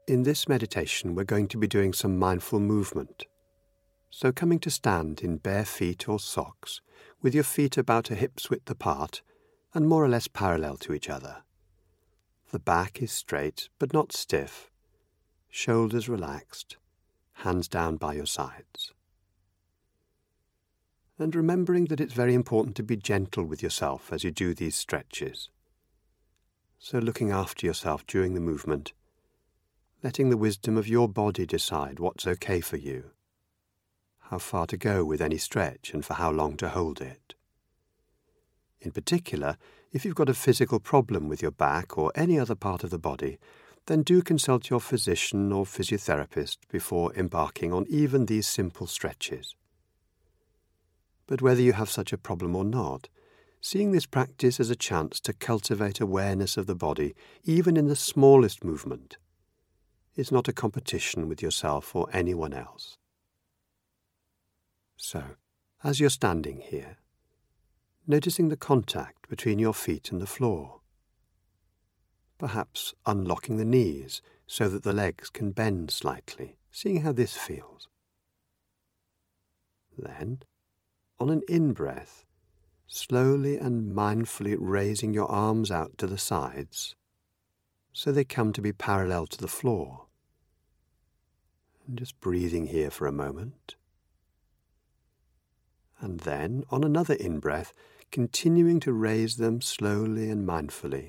In this meditation, we're going to be doing some mindful movement. So coming to stand in bare feet or socks, with your feet about a hip's width apart and more or less parallel to each other. The back is straight but not stiff, shoulders relaxed, hands down by your sides. And remembering that it's very important to be gentle with yourself as you do these stretches. So looking after yourself during the movement, letting the wisdom of your body decide what's okay for you, how far to go with any stretch and for how long to hold it. In particular, if you've got a physical problem with your back or any other part of the body, then do consult your physician or physiotherapist before embarking on even these simple stretches. But whether you have such a problem or not, seeing this practice as a chance to cultivate awareness of the body, even in the smallest movement, is not a competition with yourself or anyone else. So, as you're standing here, noticing the contact between your feet and the floor, perhaps unlocking the knees so that the legs can bend slightly, seeing how this feels. Then, on an in-breath, slowly and mindfully raising your arms out to the sides so they come to be parallel to the floor. And just breathing here for a moment. And then, on another in-breath, continuing to raise them slowly and mindfully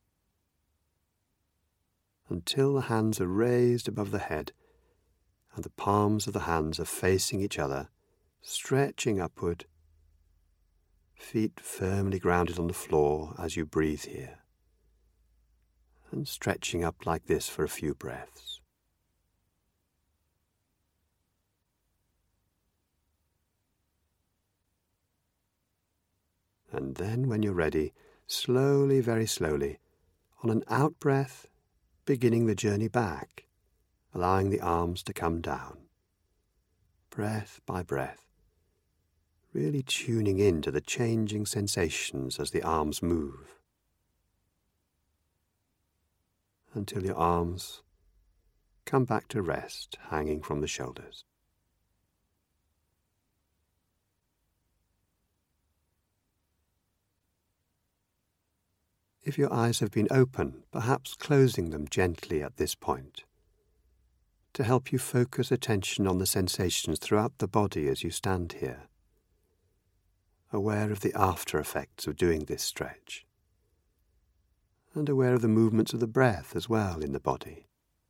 until the hands are raised above the head and the palms of the hands are facing each other, stretching upward, feet firmly grounded on the floor as you breathe here, and stretching up like this for a few breaths. And then, when you're ready, slowly, very slowly, on an out-breath, beginning the journey back, allowing the arms to come down, breath by breath, really tuning in to the changing sensations as the arms move, until your arms come back to rest, hanging from the shoulders. If your eyes have been open, perhaps closing them gently at this point, to help you focus attention on the sensations throughout the body as you stand here, aware of the after effects of doing this stretch, and aware of the movements of the breath as well in the body.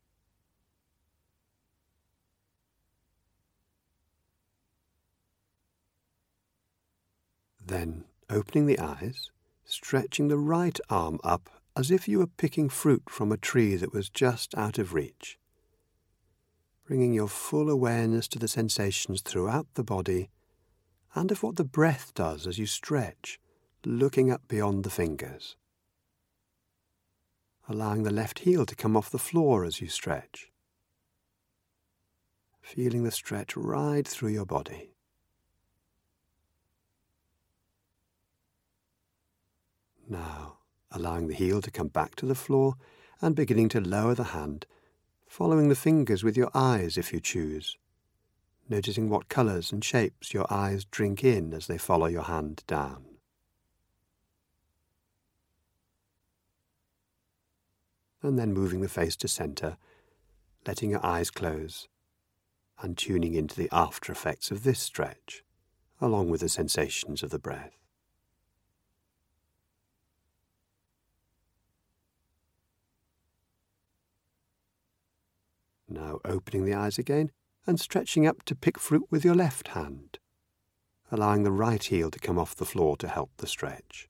Then, opening the eyes, stretching the right arm up as if you were picking fruit from a tree that was just out of reach, bringing your full awareness to the sensations throughout the body and of what the breath does as you stretch, looking up beyond the fingers, allowing the left heel to come off the floor as you stretch, feeling the stretch right through your body. Now, allowing the heel to come back to the floor and beginning to lower the hand, following the fingers with your eyes if you choose, noticing what colours and shapes your eyes drink in as they follow your hand down. And then moving the face to centre, letting your eyes close and tuning into the after effects of this stretch, along with the sensations of the breath. Now opening the eyes again and stretching up to pick fruit with your left hand, allowing the right heel to come off the floor to help the stretch.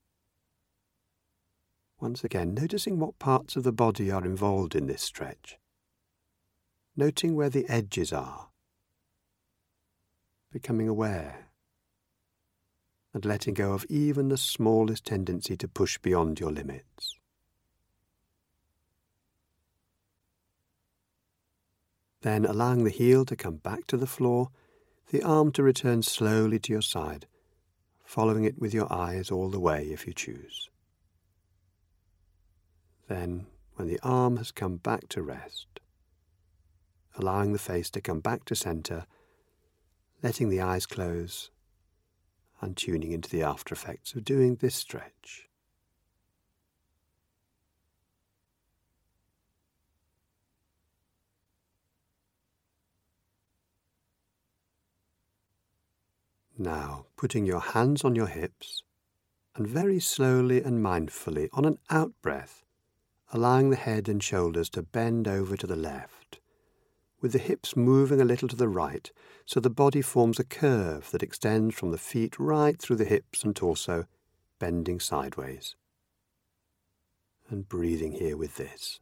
Once again, noticing what parts of the body are involved in this stretch, noting where the edges are, becoming aware, and letting go of even the smallest tendency to push beyond your limits. Then allowing the heel to come back to the floor, the arm to return slowly to your side, following it with your eyes all the way if you choose. Then, when the arm has come back to rest, allowing the face to come back to center, letting the eyes close, and tuning into the after effects of doing this stretch. Now, putting your hands on your hips, and very slowly and mindfully, on an out-breath, allowing the head and shoulders to bend over to the left, with the hips moving a little to the right, so the body forms a curve that extends from the feet right through the hips and torso, bending sideways. And breathing here with this.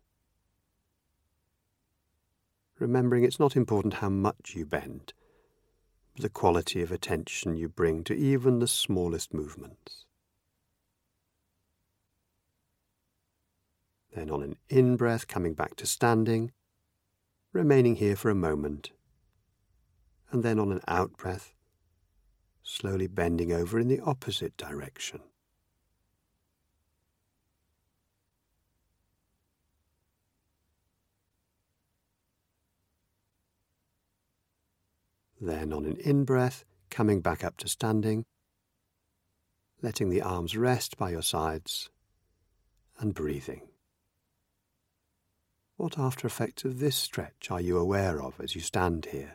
Remembering it's not important how much you bend, but the quality of attention you bring to even the smallest movements. Then on an in-breath, coming back to standing, remaining here for a moment, and then on an out-breath, slowly bending over in the opposite direction. Then on an in-breath, coming back up to standing, letting the arms rest by your sides, and breathing. What after effects of this stretch are you aware of as you stand here?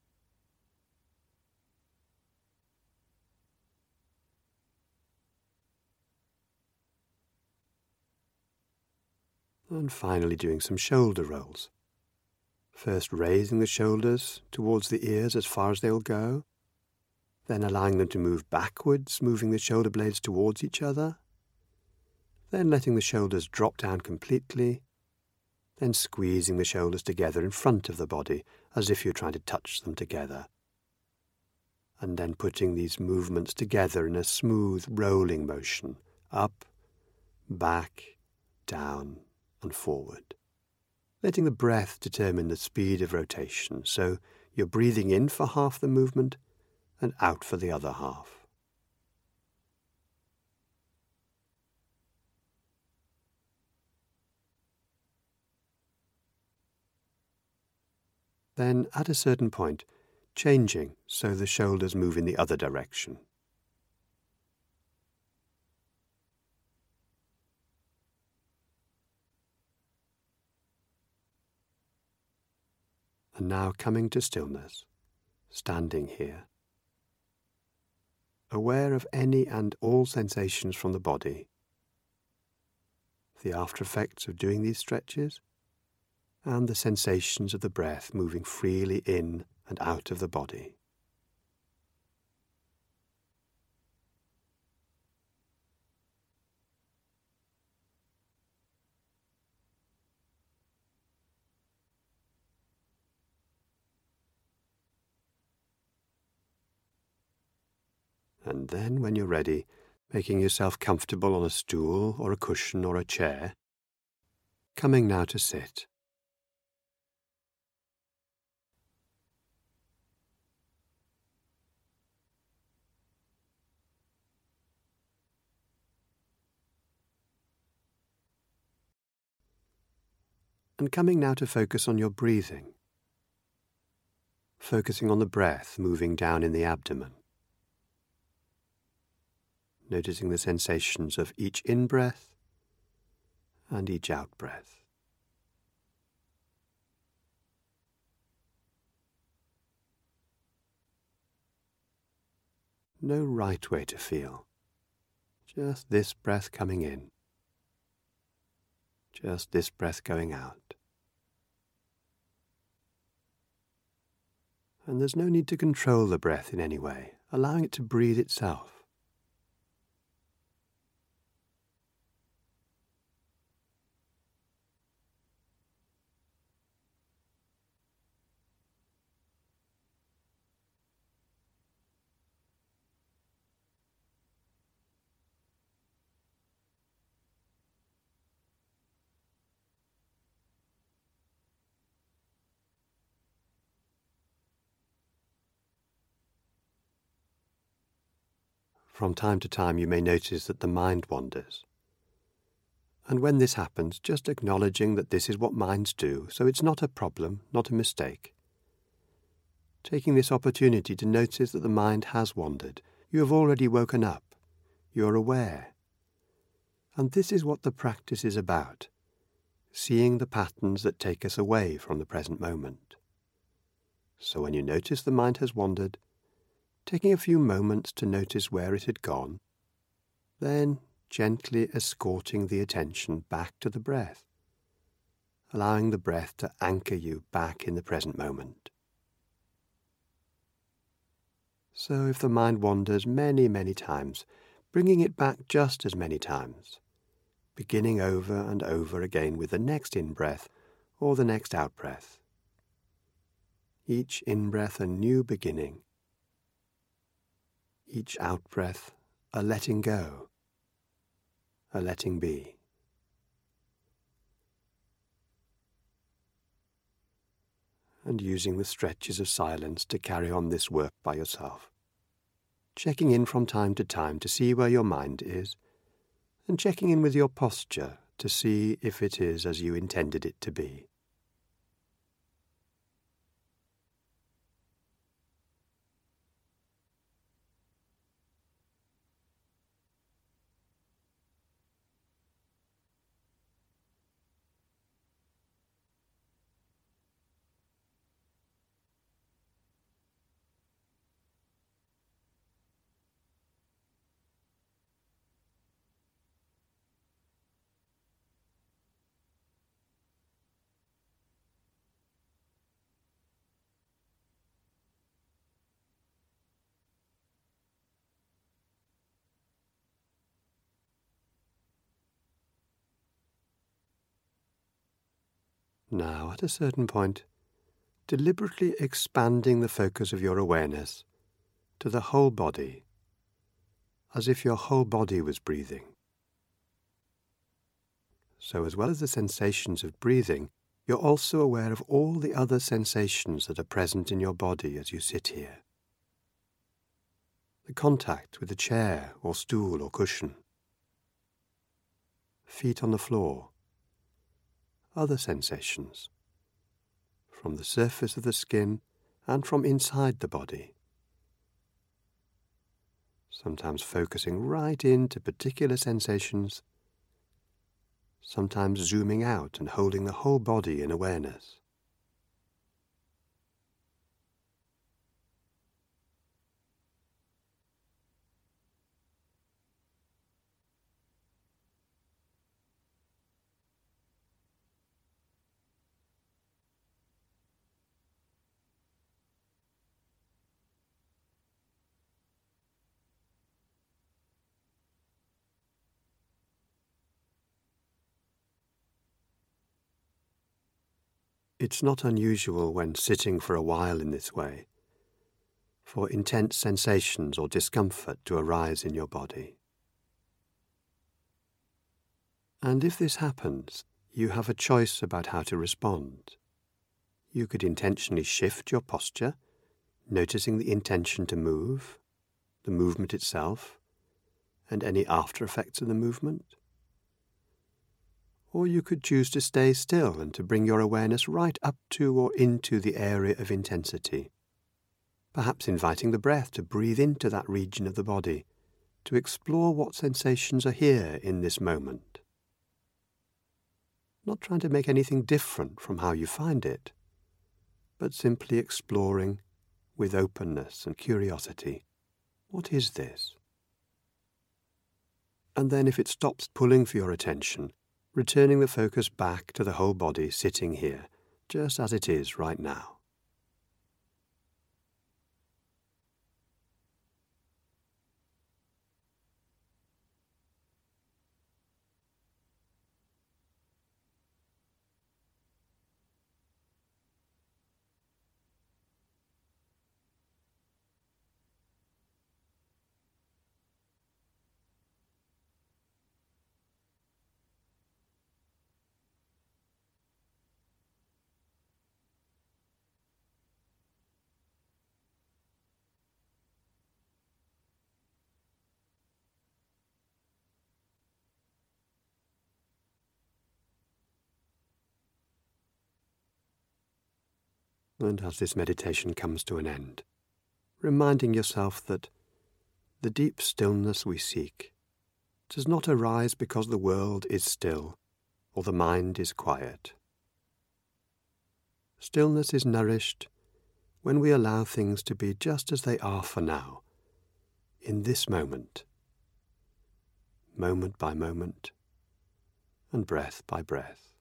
And finally doing some shoulder rolls. First raising the shoulders towards the ears as far as they'll go, then allowing them to move backwards, moving the shoulder blades towards each other, then letting the shoulders drop down completely, then squeezing the shoulders together in front of the body as if you're trying to touch them together, and then putting these movements together in a smooth rolling motion, up, back, down and forward. Letting the breath determine the speed of rotation, so you're breathing in for half the movement and out for the other half. Then, at a certain point, changing so the shoulders move in the other direction. And now coming to stillness, standing here, aware of any and all sensations from the body, the after effects of doing these stretches, and the sensations of the breath moving freely in and out of the body. And then, when you're ready, making yourself comfortable on a stool or a cushion or a chair, coming now to sit. And coming now to focus on your breathing, focusing on the breath moving down in the abdomen, noticing the sensations of each in-breath and each out-breath. No right way to feel, just this breath coming in, just this breath going out. And there's no need to control the breath in any way, allowing it to breathe itself. From time to time you may notice that the mind wanders. And when this happens, just acknowledging that this is what minds do, so it's not a problem, not a mistake. taking this opportunity to notice that the mind has wandered. You have already woken up. You are aware. And this is what the practice is about, seeing the patterns that take us away from the present moment. So when you notice the mind has wandered, taking a few moments to notice where it had gone, then gently escorting the attention back to the breath, allowing the breath to anchor you back in the present moment. So if the mind wanders many, many times, bringing it back just as many times, beginning over and over again with the next in-breath or the next out-breath. Each in-breath a new beginning, each out-breath a letting go, a letting be. And using the stretches of silence to carry on this work by yourself, checking in from time to time to see where your mind is, and checking in with your posture to see if it is as you intended it to be. Now, at a certain point, deliberately expanding the focus of your awareness to the whole body, as if your whole body was breathing. So as well as the sensations of breathing, you're also aware of all the other sensations that are present in your body as you sit here. The contact with the chair or stool or cushion, feet on the floor, other sensations from the surface of the skin and from inside the body, sometimes focusing right into particular sensations, sometimes zooming out and holding the whole body in awareness. It's not unusual when sitting for a while in this way for intense sensations or discomfort to arise in your body. And if this happens, you have a choice about how to respond. You could intentionally shift your posture, noticing the intention to move, the movement itself, and any after effects of the movement. Or you could choose to stay still and to bring your awareness right up to or into the area of intensity, perhaps inviting the breath to breathe into that region of the body, to explore what sensations are here in this moment. Not trying to make anything different from how you find it, but simply exploring with openness and curiosity, what is this? And then if it stops pulling for your attention, returning the focus back to the whole body sitting here, just as it is right now. And as this meditation comes to an end, reminding yourself that the deep stillness we seek does not arise because the world is still or the mind is quiet. Stillness is nourished when we allow things to be just as they are for now, in this moment by moment, and breath by breath.